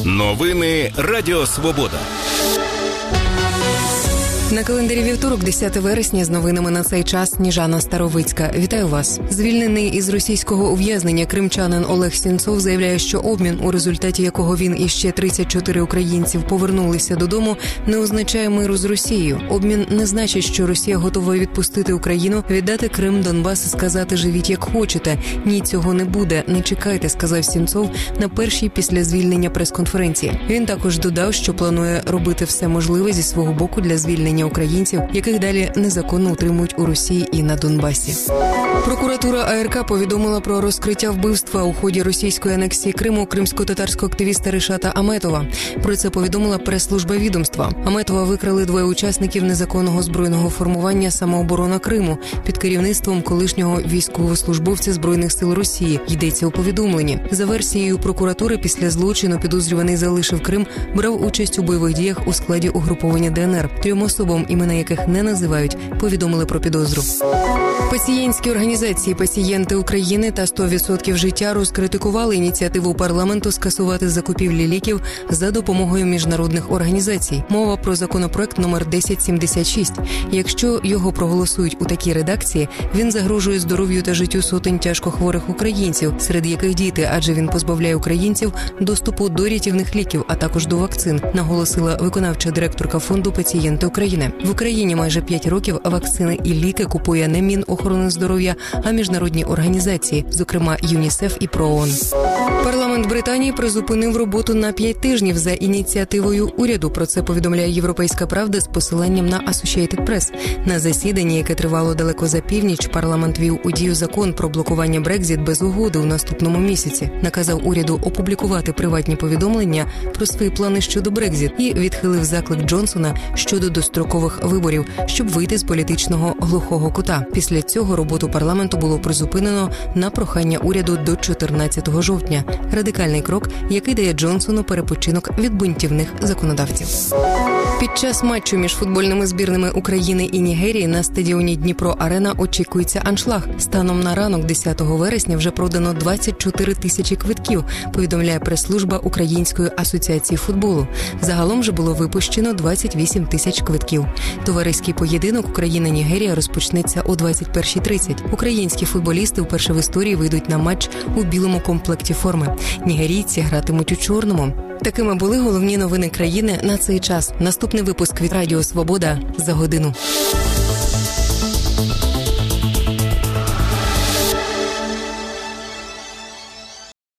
Новини Радіо Свобода. На календарі вівторок, 10 вересня, з новинами на цей час Сніжана Старовицька. Вітаю вас. Звільнений із російського ув'язнення кримчанин Олег Сінцов заявляє, що обмін, у результаті якого він і ще 34 українців повернулися додому, не означає миру з Росією. Обмін не значить, що Росія готова відпустити Україну, віддати Крим, Донбас і сказати «живіть як хочете». Ні, цього не буде. Не чекайте, сказав Сінцов на першій після звільнення прес-конференції. Він також додав, що планує робити все можливе зі свого боку для звільнення українців, яких далі незаконно утримують у Росії і на Донбасі. Прокуратура АРК повідомила про розкриття вбивства у ході російської анексії Криму кримсько-татарського активіста Ришата Аметова. Про це повідомила прес-служба відомства. Аметова викрали двоє учасників незаконного збройного формування «Самооборона Криму» під керівництвом колишнього військовослужбовця Збройних сил Росії, йдеться у повідомленні. За версією прокуратури, після злочину підозрюваний залишив Крим, брав участь у бойових діях у складі угруповання ДНР. 3 особам, імена яких не називають, повідомили про підозру. Пацієнтські організації «Пацієнти України» та «100% життя» розкритикували ініціативу парламенту скасувати закупівлі ліків за допомогою міжнародних організацій. Мова про законопроект номер 1076. Якщо його проголосують у такій редакції, він загрожує здоров'ю та життю сотень тяжкохворих українців, серед яких діти, адже він позбавляє українців доступу до рятівних ліків, а також до вакцин, наголосила виконавча директорка фонду «Пацієнти України». В Україні майже 5 років вакцини і ліки купує не Мінохорони здоров'я, а міжнародні організації, зокрема ЮНІСЕФ і ПРООН. Парламент Британії призупинив роботу на 5 тижнів за ініціативою уряду. Про це повідомляє «Європейська правда» з посиланням на Associated Press. На засіданні, яке тривало далеко за північ, парламент вів у дію закон про блокування Брекзит без угоди у наступному місяці. Наказав уряду опублікувати приватні повідомлення про свої плани щодо Брекзит і відхилив заклик Джонсона щодо дострокових виборів, щоб вийти з політичного глухого кута. Після цього роботу парламенту було призупинено на прохання уряду до 14 жовтня. Радикальний крок, який дає Джонсону перепочинок від бунтівних законодавців. Під час матчу між футбольними збірними України і Нігерії на стадіоні Дніпро-Арена очікується аншлаг. Станом на ранок 10 вересня вже продано 24 тисячі квитків, повідомляє прес-служба Української асоціації футболу. Загалом же було випущено 28 тисяч квитків. Товариський поєдинок Україна-Нігерія розпочнеться о 21:30. Українські футболісти вперше в історії вийдуть на матч у білому комплекті форми. Нігерійці гратимуть у чорному. Такими були головні новини країни на цей час. Наступний випуск від Радіо Свобода за годину.